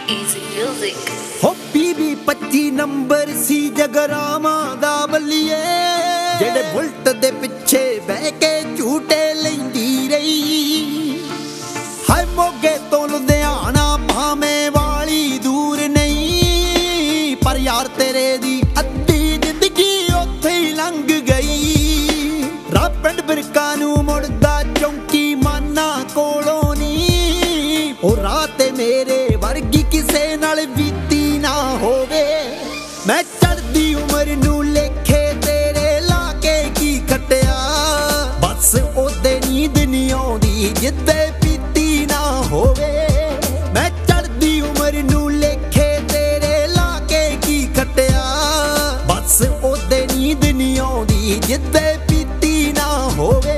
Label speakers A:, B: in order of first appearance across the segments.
A: Easy music.
B: हो बीबी 25 number C जगरामा दा बल्लीए जेड़े बुलट दे पिछे बह के झूटे लैंदी रही। हाय मोगे तो लुधियाना भावें वाली दूर नहीं, पर यार तेरे दी अद्धी जिंदगी उत्थे ही लंघ गई। राह पिंड बिरका नूं मुड़दा चौंकी माना कोलों नी, ओ राह ते मेरे वर्गी किसे नाल बीती ना होवे। मैं चढ़दी उमर नूं लेखे तेरे लाके की खटिया, बस ओदे नींद नहीं आउंदी जिद्दे पीती ना होवे। मैं चढ़दी उमर नूं लेखे तेरे लाके की खटिया, बस ओदे नींद नहीं आउंदी जिद्दे पीती ना होवे।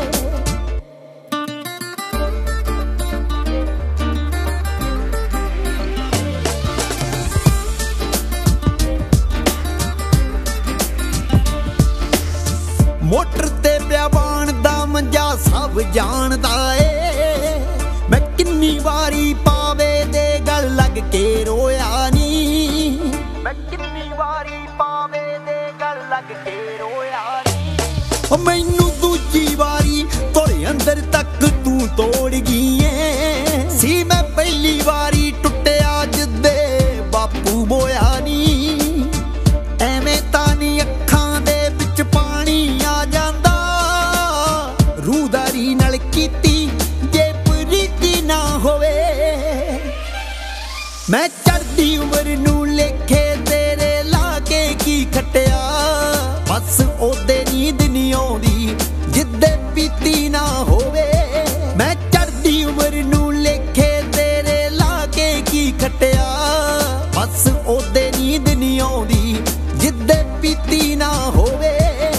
B: मोटर ते प्यावान दा मंजा सब जानदा ए, मैं किन्नी वारी पावे दे गल लग के रोया नी। मैं किन्नी वारी पावे दे गल लग के रोया नी। ओ मैनू दूजी वारी तोड़े अंदर तक तू तोड़ गई ऐ, सी मैं पहली वारी टुटिया जिद्दे बापू बोया नी। एवें तानी अखां दे विच पानी आ जांदा, रूदारी नाल कीती जे प्रीति ना होवे। मैं चढ़दी उमर नूं लेखे तेरे लाके की खटिया, बस ओदे नींद नहीं आउंदी जिद्दे पीती ना होवे। मैं चढ़दी उमर नूं लेखे तेरे लाके की खटिया, बस ओदे नींद नहीं आउंदी जिद्दे पीती ना होवे।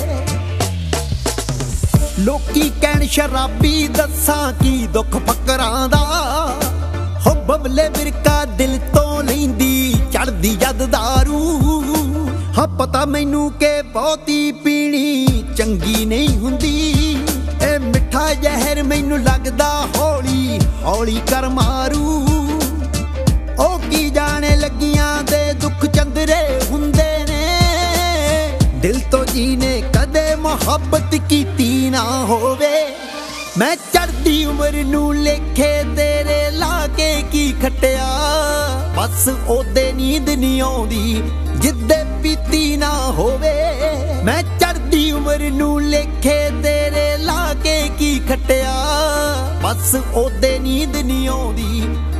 B: लोकी कहण शराबी दसां की दुख फकरां दा, हो बबले बिरका दिल तो लैंदी चढ़दी जद दारू। हाँ पता मैनू के बहुती पीनी चंगी नहीं हुंदी, ए मिठा जहर मैनू लगदा हौली हौली कर मारू। ओ की जाने लगियां दे दुख चंदरे हुंदे ने, दिल तो जीने कदे मोहब्बत कीती ना होवे। मैं चढ़दी उमर नूं लेखे तेरे लाके की खटिया, बस ओदे नींद नहीं आउंदी जिद्दे पीती ना होवे। मैं चढ़दी उमर नूं लेखे तेरे लाके की खटिया, बस ओदे नींद नहीं आउंदी